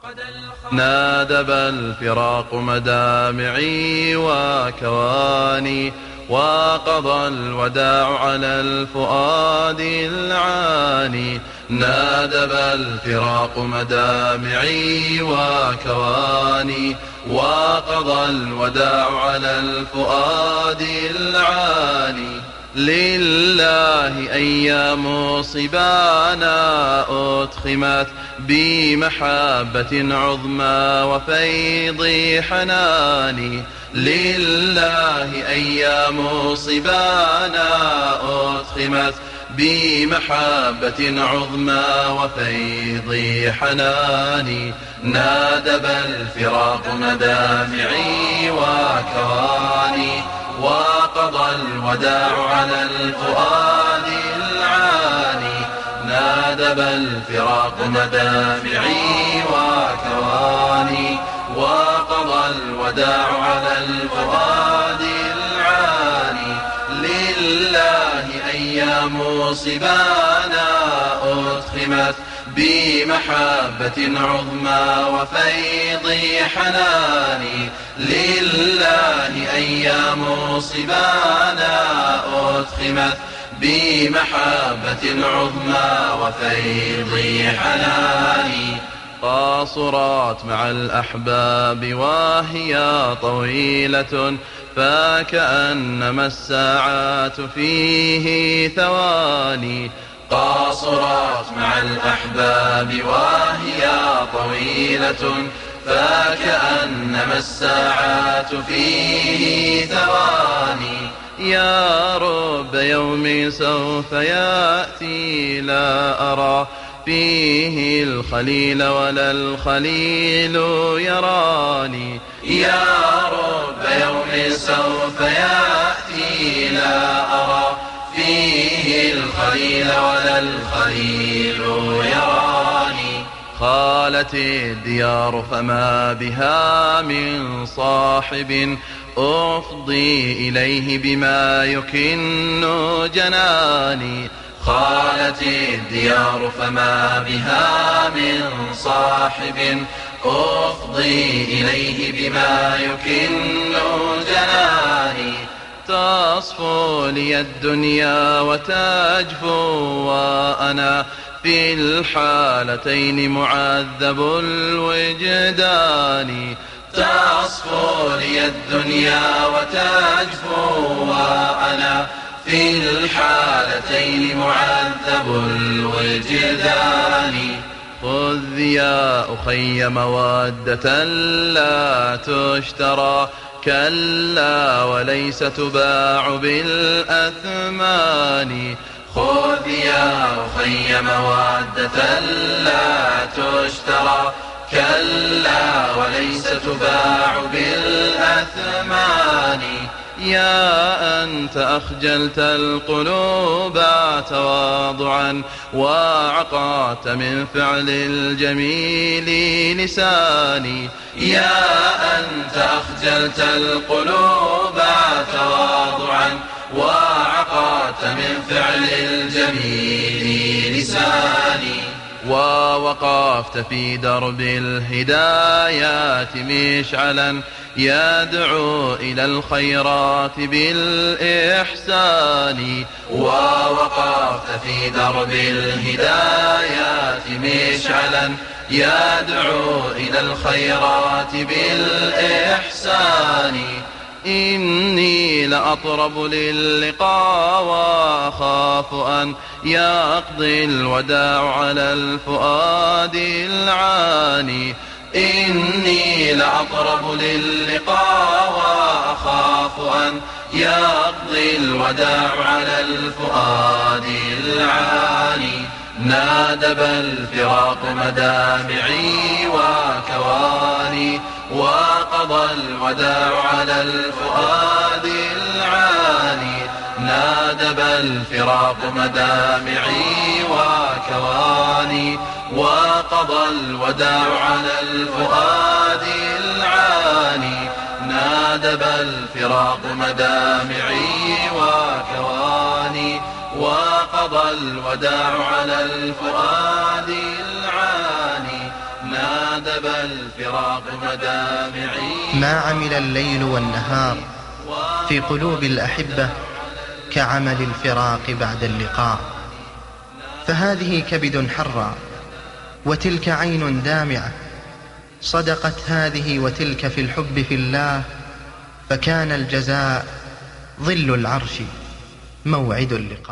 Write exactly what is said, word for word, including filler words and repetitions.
نادب الفراق مدامعي وكواني، وقضى الوداع على الفؤاد العاني. نادب الفراق مدامعي وكواني، وقضى الوداع على الفؤاد العاني. لله أيام صبانا أتخمت بمحبة عظمى وفيض حناني. لله أيام صبانا أتخمت بمحبة عظمى وفيض حناني. نادب الفراق مدامعي وكواني، وقضى الوداع على الفؤاد العاني. نادب الفراق مدامعي وكواني، وقضى الوداع على الفؤاد العاني. لله أيام صبانا أتخمت بمحبة عظمى وفيض حناني. لله أيام صبانا أتخمت بمحبة عظمى وفيض حناني. قاصرات مع الأحباب وهي طويلة، فكأنما الساعات فيه ثواني. قاصرات مع الأحباب وهي طويلة، فكأنما الساعات فيه ثواني. يا رب يوم سوف يأتي لا أرى فيه الخليل ولا الخليل يراني. يا رب يوم سوف يأتي لا أرى فيه الخليل ولا الخليل يراني. خالت الديار فما بها من صاحب أفضي إليه بما يكن جناني. خالت الديار فما بها من صاحب أفضي إليه بما يكن جناني. تصفو لي الدنيا وتجفو وأنا في الحالتين معذب الوجدان. تصفو لي الدنيا وتجفو وأنا في الحالتين معذب الوجدان. خذ يا أخي مودة لا تشترى، كلا وليس تباع بالأثمان. خذ يا أخي مودة لا تشترى، كلا وليس تباع بالأثمان. يا أنت أخجلت القلوب تواضعا، وعقعت من فعل الجميل لساني. يا أنت أخجلت القلوب تواضعا، وعقعت من فعل الجميل لساني. ووقفت في درب الهدايات مشعلا يدعو إلى الخيرات بالإحسان. ووقفت في درب الهدايات مشعلا يدعو إلى الخيرات بالإحسان. إني لأطرب للقاء وأخاف أن يقضي الوداع على الفؤاد العاني. إني لأطرب للقاء وأخاف أن يقضي الوداع على الفؤاد العاني. نادب الفراق مدامعي وكواني، وقضى الوداع على الفؤاد العاني. نادب الفراق مدامعي وكواني، وقضى الوداع على الفؤاد العاني. نادب الفراق مدامعي وكواني، وقضى الوداع على الفؤاد العاني. ندب الفراق مدامعي. ما عمل الليل والنهار في قلوب الأحبة كعمل الفراق بعد اللقاء. فهذه كبد حرى وتلك عين دامعة، صدقت هذه وتلك في الحب في الله، فكان الجزاء ظل العرش موعد اللقاء.